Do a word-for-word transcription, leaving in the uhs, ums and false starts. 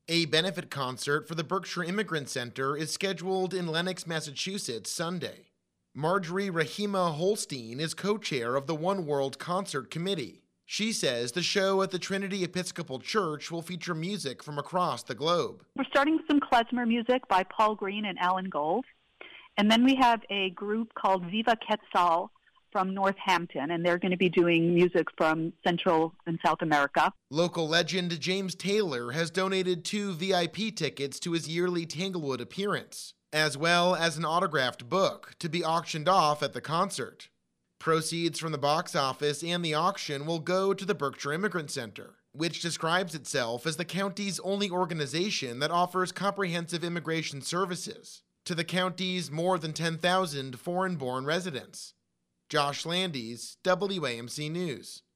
A benefit concert for the Berkshire Immigrant Center is scheduled in Lenox, Massachusetts, Sunday. Marjorie Rahima Holstein is co-chair of the One World Concert Committee. She says the show at the Trinity Episcopal Church will feature music from across the globe. We're starting with some klezmer music by Paul Green and Alan Gold. And then we have a group called Viva Quetzal from Northampton, and they're going to be doing music from Central and South America. Local legend James Taylor has donated two V I P tickets to his yearly Tanglewood appearance, as well as an autographed book to be auctioned off at the concert. Proceeds from the box office and the auction will go to the Berkshire Immigrant Center, which describes itself as the county's only organization that offers comprehensive immigration services to the county's more than ten thousand foreign-born residents. Josh Landis, W A M C News.